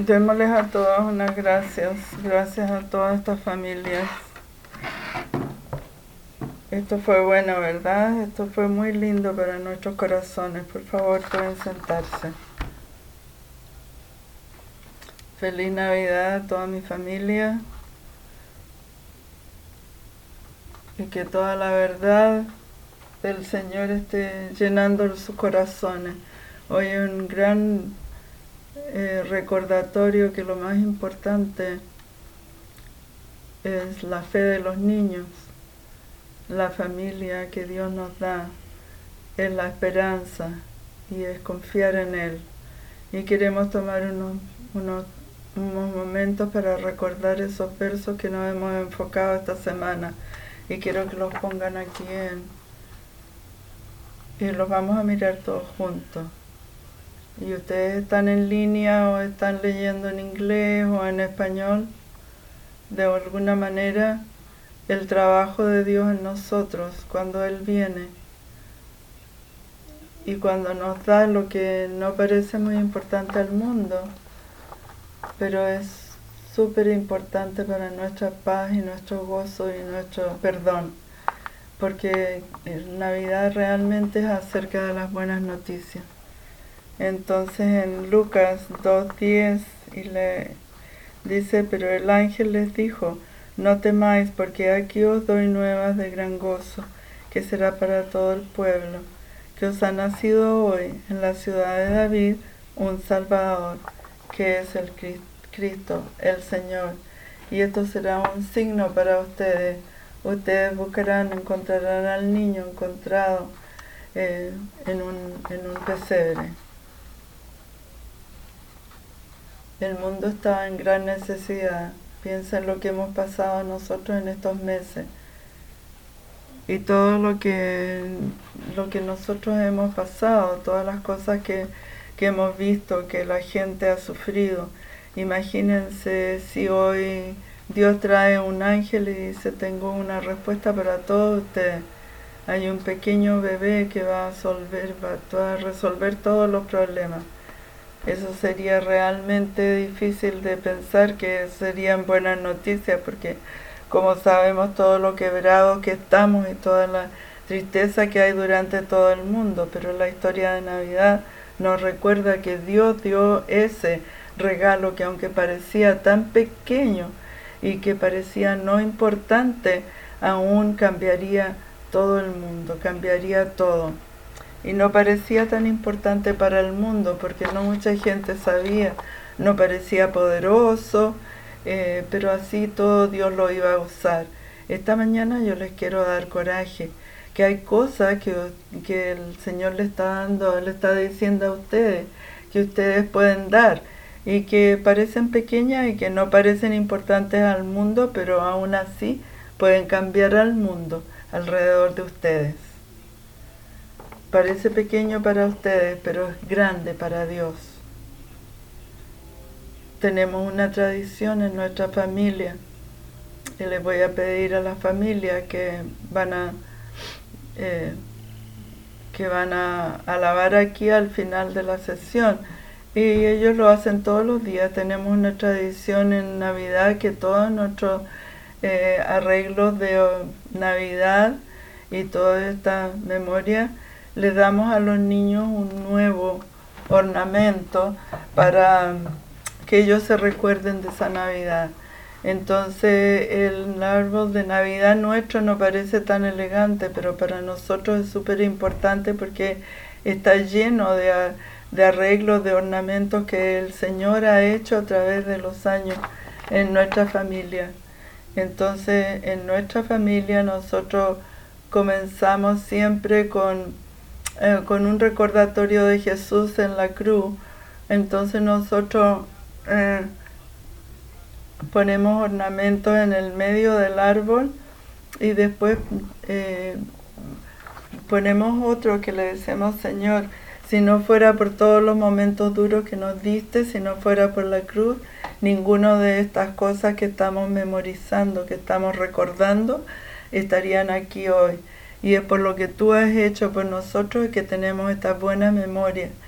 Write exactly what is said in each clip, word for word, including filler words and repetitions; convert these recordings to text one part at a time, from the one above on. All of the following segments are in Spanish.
Démosles a todas unas gracias, gracias a todas estas familias. Esto fue bueno, ¿verdad? Esto fue muy lindo para nuestros corazones. Por favor, pueden sentarse. Feliz Navidad a toda mi familia. Y que toda la verdad del Señor esté llenando sus corazones. Hoy es un gran eh, recordatorio que lo más importante es la fe de los niños. La familia que Dios nos da es la esperanza y es confiar en Él. Y queremos tomar unos, unos, unos momentos para recordar esos versos que nos hemos enfocado esta semana. Y quiero que los pongan aquí en, y los vamos a mirar todos juntos. Y ustedes están en línea o están leyendo en inglés o en español, de alguna manera, el trabajo de Dios en nosotros cuando Él viene y cuando nos da lo que no parece muy importante al mundo, pero es súper importante para nuestra paz y nuestro gozo y nuestro perdón, porque Navidad realmente es acerca de las buenas noticias. Entonces en Lucas dos diez y le dice, pero el ángel les dijo, no temáis, porque aquí os doy nuevas de gran gozo, que será para todo el pueblo, que os ha nacido hoy en la ciudad de David un Salvador, que es el Cristo, el Señor. Y esto será un signo para ustedes. Ustedes buscarán, encontrarán al niño encontrado eh, en, un, en un pesebre. El mundo está en gran necesidad. Piensa en lo que hemos pasado nosotros en estos meses y todo lo que, lo que nosotros hemos pasado, todas las cosas que, que hemos visto, que la gente ha sufrido. Imagínense si hoy Dios trae un ángel y dice, tengo una respuesta para todos ustedes. Hay un pequeño bebé que va a resolver, va a resolver todos los problemas. Eso sería realmente difícil de pensar que serían buenas noticias, porque como sabemos todo lo quebrado que estamos y toda la tristeza que hay durante todo el mundo, pero la historia de Navidad nos recuerda que Dios dio ese regalo que aunque parecía tan pequeño y que parecía no importante, aún cambiaría todo el mundo, cambiaría todo. Y no parecía tan importante para el mundo porque no mucha gente sabía, no parecía poderoso, eh, pero así todo Dios lo iba a usar. Esta mañana yo les quiero dar coraje, que hay cosas que, que el Señor le está dando, le está diciendo a ustedes, que ustedes pueden dar y que parecen pequeñas y que no parecen importantes al mundo, pero aún así pueden cambiar al mundo alrededor de ustedes. Parece pequeño para ustedes, pero es grande para Dios. Tenemos una tradición en nuestra familia y les voy a pedir a la familia que van a eh, que van a alabar aquí al final de la sesión, y ellos lo hacen todos los días. Tenemos una tradición en Navidad que todos nuestros eh, arreglos de Navidad y toda esta memoria le damos a los niños un nuevo ornamento para que ellos se recuerden de esa Navidad. Entonces el árbol de Navidad nuestro no parece tan elegante, pero para nosotros es súper importante porque está lleno de, de arreglos, de ornamentos que el Señor ha hecho a través de los años en nuestra familia. Entonces en nuestra familia nosotros comenzamos siempre con Eh, con un recordatorio de Jesús en la cruz. Entonces nosotros eh, ponemos ornamentos en el medio del árbol y después eh, ponemos otro que le decimos, Señor, si no fuera por todos los momentos duros que nos diste, si no fuera por la cruz, ninguna de estas cosas que estamos memorizando, que estamos recordando, estarían aquí hoy. Y es por lo que tú has hecho por nosotros que tenemos esta buena memoria.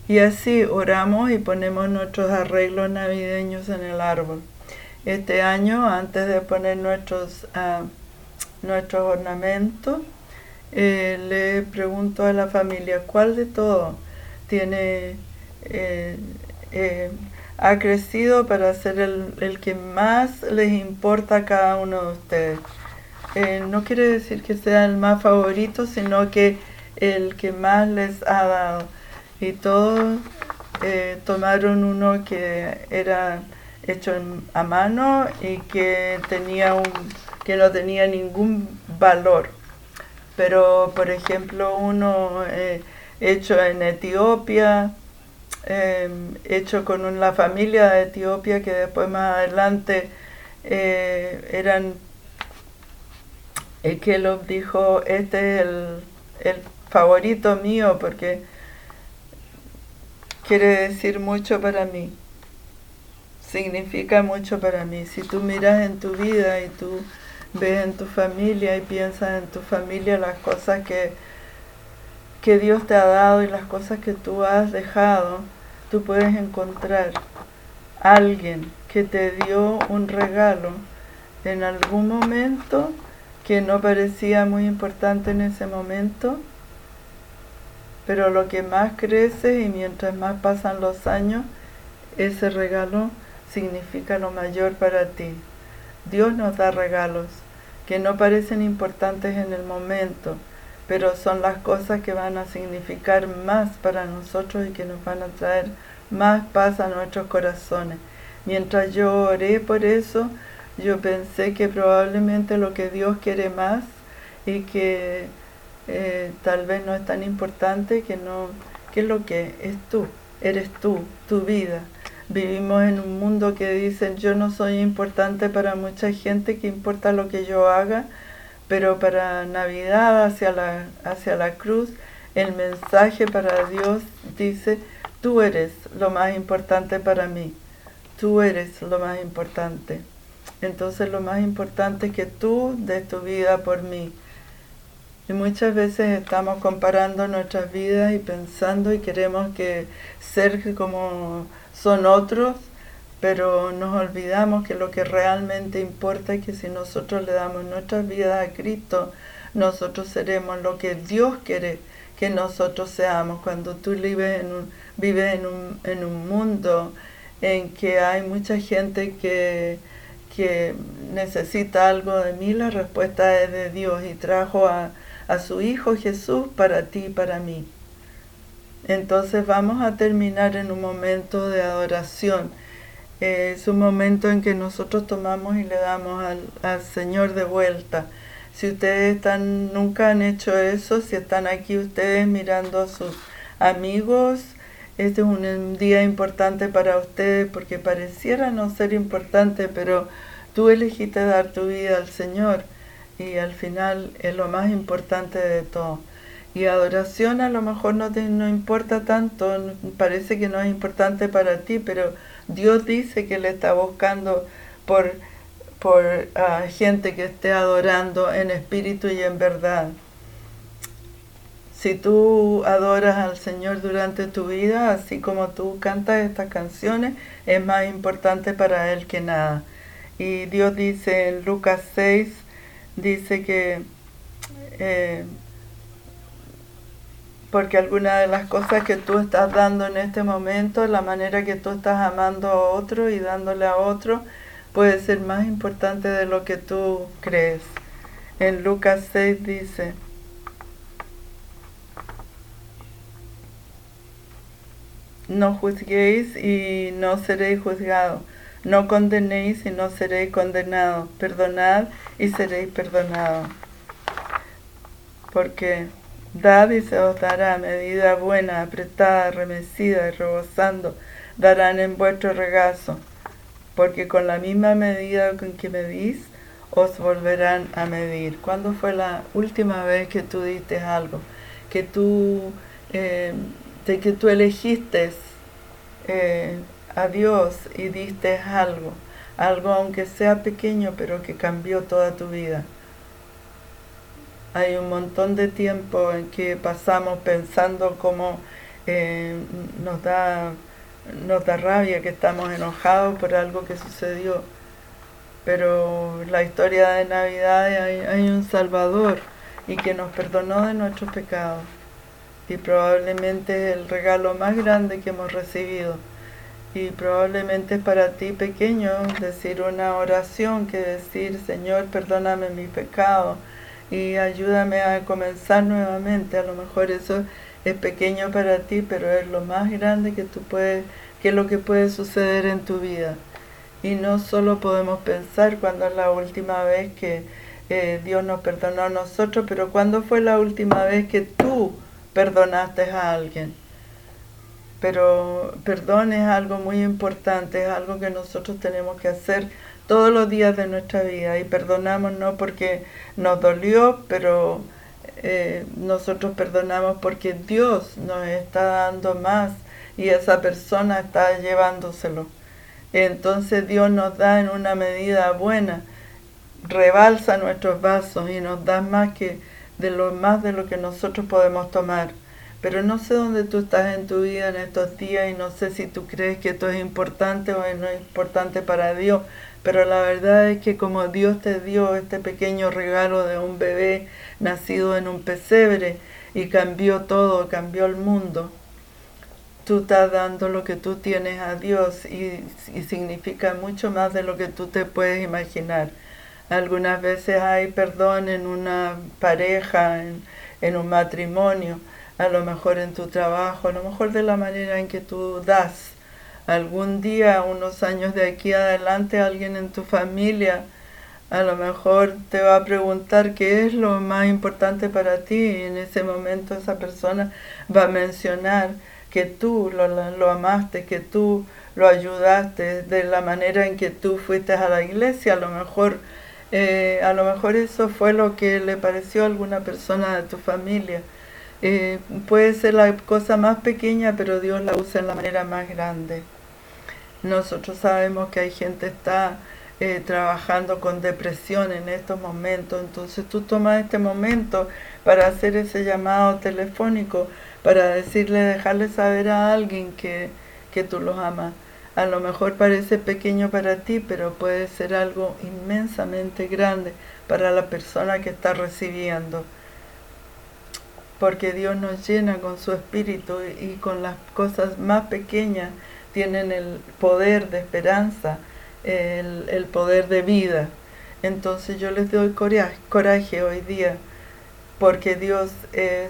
Y así oramos y ponemos nuestros arreglos navideños en el árbol. Este año, antes de poner nuestros, uh, nuestros ornamentos, eh, le pregunto a la familia, ¿cuál de todos tiene, eh, eh, ha crecido para ser el, el que más les importa a cada uno de ustedes? Eh, no quiere decir que sea el más favorito, sino que el que más les ha dado. Y todos eh, tomaron uno que era hecho en, a mano y que tenía un que no tenía ningún valor. Pero por ejemplo uno eh, hecho en Etiopía, eh, hecho con una familia de Etiopía que después más adelante eh, eran, el Kellogg dijo, este es el, el favorito mío porque quiere decir mucho para mí, significa mucho para mí. Si tú miras en tu vida y tú ves en tu familia y piensas en tu familia las cosas que, que Dios te ha dado y las cosas que tú has dejado, tú puedes encontrar a alguien que te dio un regalo en algún momento que no parecía muy importante en ese momento, pero lo que más crece y mientras más pasan los años, ese regalo significa lo mayor para ti. Dios nos da regalos que no parecen importantes en el momento, pero son las cosas que van a significar más para nosotros y que nos van a traer más paz a nuestros corazones. Mientras yo oré por eso, yo pensé que probablemente lo que Dios quiere más y que eh, tal vez no es tan importante, que no, que es lo que es tú, eres tú, tu vida. Vivimos en un mundo que dicen yo no soy importante para mucha gente, que importa lo que yo haga, pero para Navidad, hacia la, hacia la cruz, el mensaje para Dios dice, tú eres lo más importante para mí, tú eres lo más importante. Entonces lo más importante es que tú des tu vida por mí. Y muchas veces estamos comparando nuestras vidas y pensando y queremos que ser como son otros, pero nos olvidamos que lo que realmente importa es que si nosotros le damos nuestras vidas a Cristo, nosotros seremos lo que Dios quiere que nosotros seamos. Cuando tú vives en un, vives en un, en un mundo en que hay mucha gente que, que necesita algo de mí, la respuesta es de Dios y trajo a a su Hijo Jesús para ti y para mí. Entonces vamos a terminar en un momento de adoración. Eh, es un momento en que nosotros tomamos y le damos al, al Señor de vuelta. Si ustedes están, nunca han hecho eso, si están aquí ustedes mirando a sus amigos, este es un día importante para ustedes porque pareciera no ser importante, pero tú elegiste dar tu vida al Señor. Y al final es lo más importante de todo. Y adoración a lo mejor no te no importa tanto, parece que no es importante para ti, pero Dios dice que Él está buscando por, por uh, gente que esté adorando en espíritu y en verdad. Si tú adoras al Señor durante tu vida, así como tú cantas estas canciones, es más importante para Él que nada. Y Dios dice en Lucas seis, dice que eh, porque alguna de las cosas que tú estás dando en este momento, la manera que tú estás amando a otro y dándole a otro, puede ser más importante de lo que tú crees. En Lucas seis dice, no juzguéis y no seréis juzgados, no condenéis y no seréis condenados, perdonad y seréis perdonados. Porque dad y se os dará, medida buena, apretada, remecida y rebosando, darán en vuestro regazo. Porque con la misma medida con que medís, os volverán a medir. ¿Cuándo fue la última vez que tú diste algo? Que tú, eh, de que tú elegiste eh, a Dios y diste algo. Algo aunque sea pequeño, pero que cambió toda tu vida. Hay un montón de tiempo en que pasamos pensando cómo eh, nos da, nos da rabia, que estamos enojados por algo que sucedió. Pero la historia de Navidad hay, hay un Salvador y que nos perdonó de nuestros pecados. Y probablemente es el regalo más grande que hemos recibido. Y probablemente es para ti pequeño decir una oración que decir, Señor, perdóname mis pecados y ayúdame a comenzar nuevamente. A lo mejor eso es pequeño para ti, pero es lo más grande que tú puedes, que es lo que puede suceder en tu vida. Y no solo podemos pensar cuándo es la última vez que eh, Dios nos perdonó a nosotros, pero cuándo fue la última vez que tú perdonaste a alguien. Pero perdón es algo muy importante, es algo que nosotros tenemos que hacer todos los días de nuestra vida. Y perdonamos no porque nos dolió, pero eh, nosotros perdonamos porque Dios nos está dando más y esa persona está llevándoselo. Entonces Dios nos da en una medida buena, rebalsa nuestros vasos y nos da más que de lo más de lo que nosotros podemos tomar. Pero no sé dónde tú estás en tu vida en estos días y no sé si tú crees que esto es importante o no es importante para Dios, pero la verdad es que como Dios te dio este pequeño regalo de un bebé nacido en un pesebre y cambió todo, cambió el mundo, tú estás dando lo que tú tienes a Dios y, y significa mucho más de lo que tú te puedes imaginar. Algunas veces hay perdón en una pareja, en, en un matrimonio, a lo mejor en tu trabajo, a lo mejor de la manera en que tú das. Algún día, unos años de aquí adelante, alguien en tu familia a lo mejor te va a preguntar qué es lo más importante para ti y en ese momento esa persona va a mencionar que tú lo, lo amaste, que tú lo ayudaste de la manera en que tú fuiste a la iglesia. A lo mejor, eh, a lo mejor eso fue lo que le pareció a alguna persona de tu familia. Eh, puede ser la cosa más pequeña, pero Dios la usa en la manera más grande. Nosotros sabemos que hay gente que está eh, trabajando con depresión en estos momentos, entonces tú tomas este momento para hacer ese llamado telefónico, para decirle, dejarle saber a alguien que, que tú los amas. A lo mejor parece pequeño para ti, pero puede ser algo inmensamente grande para la persona que está recibiendo. Porque Dios nos llena con su espíritu y con las cosas más pequeñas tienen el poder de esperanza, el, el poder de vida. Entonces yo les doy coraje, coraje hoy día, porque Dios es,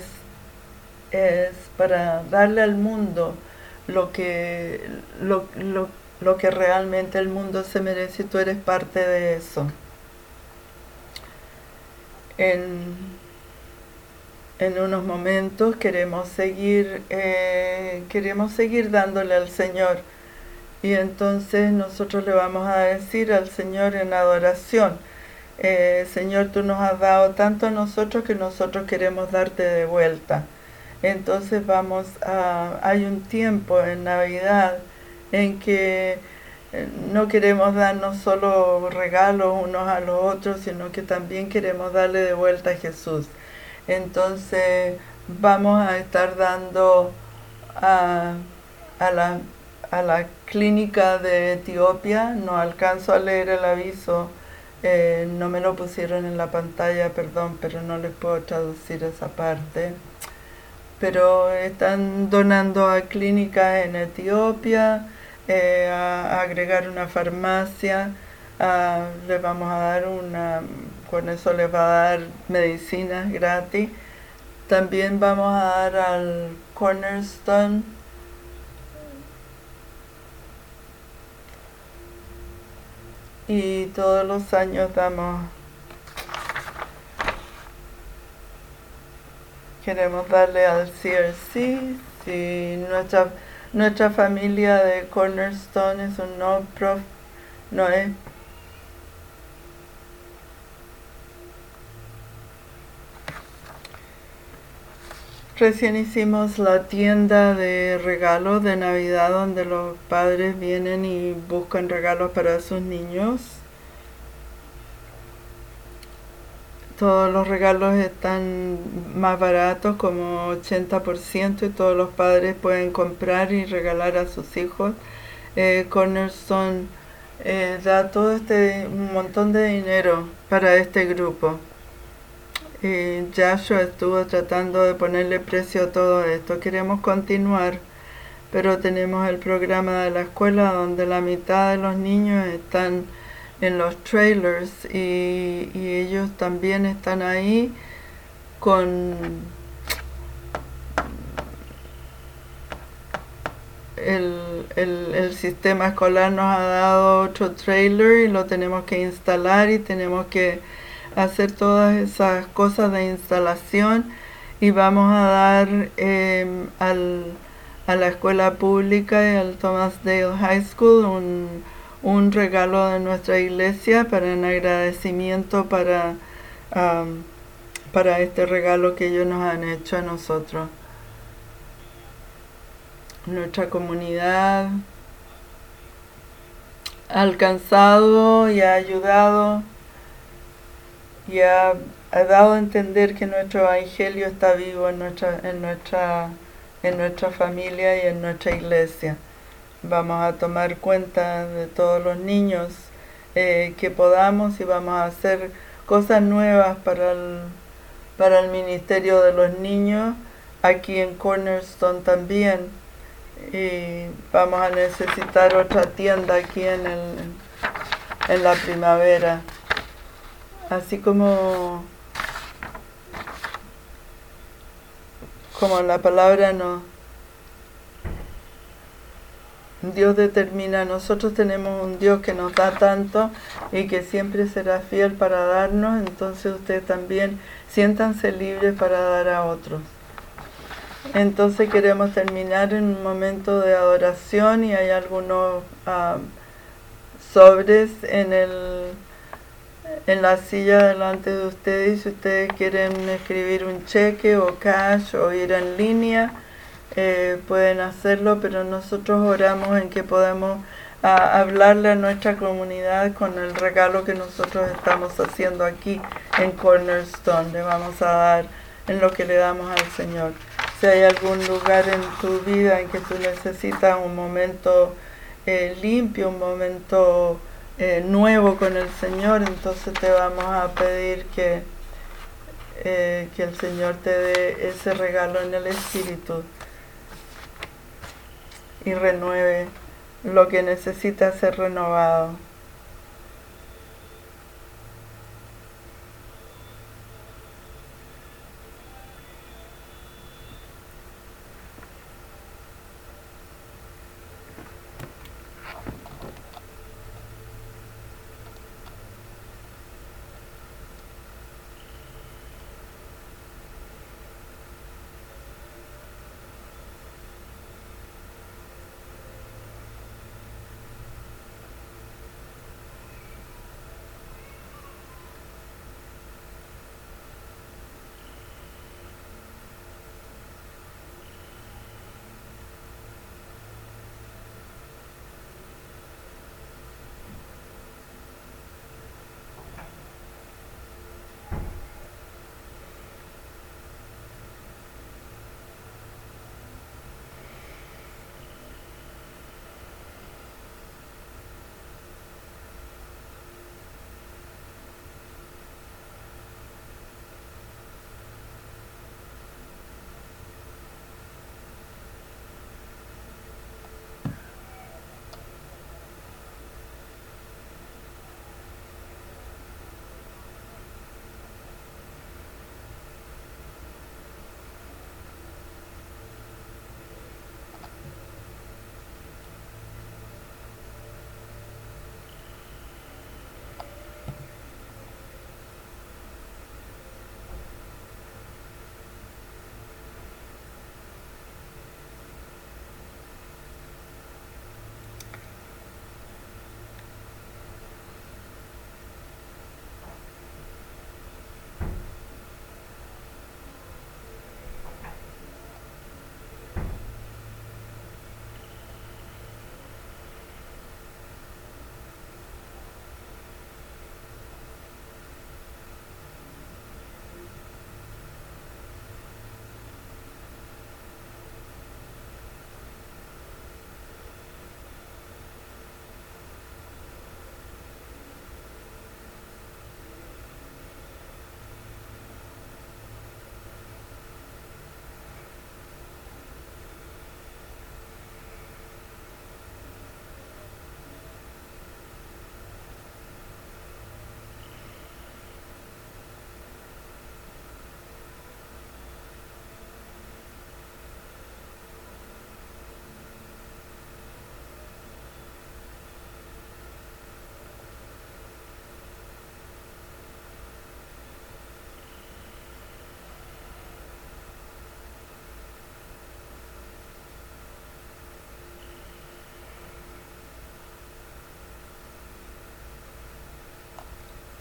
es para darle al mundo lo que, lo, lo, lo que realmente el mundo se merece y tú eres parte de eso. En, en unos momentos queremos seguir, eh, queremos seguir dándole al Señor. Y entonces nosotros le vamos a decir al Señor en adoración, eh, Señor, tú nos has dado tanto a nosotros que nosotros queremos darte de vuelta. Entonces vamos a, hay un tiempo en Navidad en que no queremos darnos solo regalos unos a los otros, sino que también queremos darle de vuelta a Jesús. Entonces vamos a estar dando a, a, la, a la clínica de Etiopía, no alcanzo a leer el aviso, eh, no me lo pusieron en la pantalla, perdón, pero no les puedo traducir esa parte. Pero están donando a clínicas en Etiopía, eh, a, a agregar una farmacia, a, les vamos a dar una, con eso les va a dar medicinas gratis. También vamos a dar al Cornerstone y todos los años damos, queremos darle al C R C. Si nuestra, nuestra familia de Cornerstone es un no-profit, no es Recién hicimos la tienda de regalos de Navidad donde los padres vienen y buscan regalos para sus niños. todos los regalos están más baratos, como ochenta por ciento, y todos los padres pueden comprar y regalar a sus hijos. Eh, Cornerstone eh, da todo este un montón de dinero para este grupo. Y Joshua estuvo tratando de ponerle precio a todo esto. Queremos continuar, pero tenemos el programa de la escuela donde la mitad de los niños están en los trailers y, y ellos también están ahí con el, el, el sistema escolar nos ha dado otro trailer y lo tenemos que instalar y tenemos que hacer todas esas cosas de instalación, y vamos a dar eh, al, a la escuela pública y al Thomas Dale High School un, un regalo de nuestra iglesia para en agradecimiento para, um, para este regalo que ellos nos han hecho a nosotros. Nuestra comunidad ha alcanzado y ha ayudado y ha, ha dado a entender que nuestro evangelio está vivo en nuestra, en nuestra, en nuestra familia y en nuestra iglesia. Vamos a tomar cuenta de todos los niños eh, que podamos, y vamos a hacer cosas nuevas para el, para el ministerio de los niños aquí en Cornerstone también. Y vamos a necesitar otra tienda aquí en, el, en la primavera. Así como, como la palabra nos, Dios determina, nosotros tenemos un Dios que nos da tanto y que siempre será fiel para darnos, entonces ustedes también siéntanse libres para dar a otros. Entonces queremos terminar en un momento de adoración, y hay algunos uh, sobres en el en la silla delante de ustedes. Si ustedes quieren escribir un cheque o cash o ir en línea, eh, pueden hacerlo, pero nosotros oramos en que podamos uh, hablarle a nuestra comunidad con el regalo que nosotros estamos haciendo aquí en Cornerstone. Le vamos a dar en lo que le damos al Señor. Si hay algún lugar en tu vida en que tú necesitas un momento eh, limpio, un momento eh, nuevo con el Señor, entonces te vamos a pedir que, eh, que el Señor te dé ese regalo en el Espíritu y renueve lo que necesita ser renovado.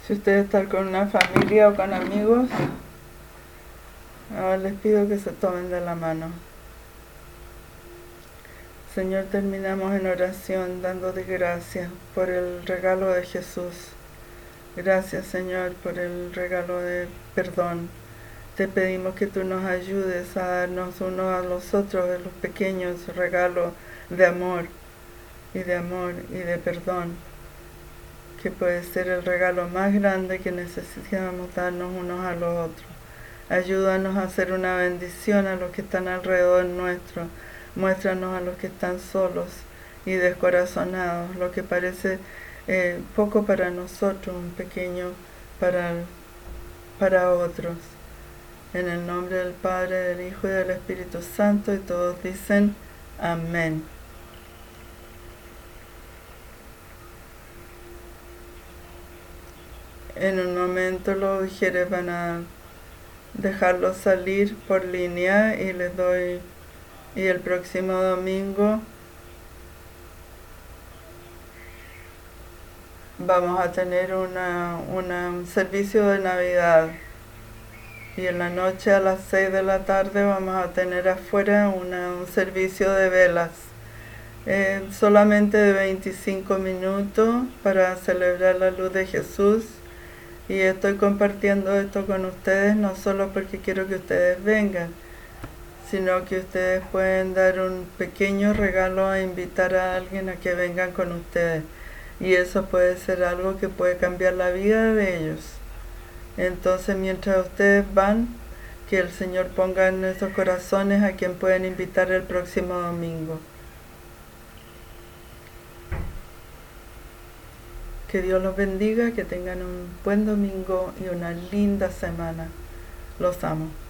Si ustedes están con una familia o con amigos, ahora les pido que se tomen de la mano. Señor, terminamos en oración dándote gracias por el regalo de Jesús. Gracias, Señor, por el regalo de perdón. Te pedimos que tú nos ayudes a darnos unos a los otros de los pequeños regalos de amor y de amor y de perdón, que puede ser el regalo más grande que necesitamos darnos unos a los otros. Ayúdanos a hacer una bendición a los que están alrededor nuestro. Muéstranos a los que están solos y descorazonados, lo que parece eh, poco para nosotros, un pequeño para, para otros. En el nombre del Padre, del Hijo y del Espíritu Santo, y todos dicen amén. En un momento los mujeres van a dejarlos salir por línea y les doy, y el próximo domingo vamos a tener una, una, un servicio de Navidad. Y en la noche a las seis de la tarde vamos a tener afuera una, un servicio de velas. Eh, solamente de veinticinco minutos para celebrar la luz de Jesús. Y estoy compartiendo esto con ustedes no solo porque quiero que ustedes vengan, sino que ustedes pueden dar un pequeño regalo a invitar a alguien a que vengan con ustedes. Y eso puede ser algo que puede cambiar la vida de ellos. Entonces, mientras ustedes van, que el Señor ponga en nuestros corazones a quien pueden invitar el próximo domingo. Que Dios los bendiga, que tengan un buen domingo y una linda semana. Los amo.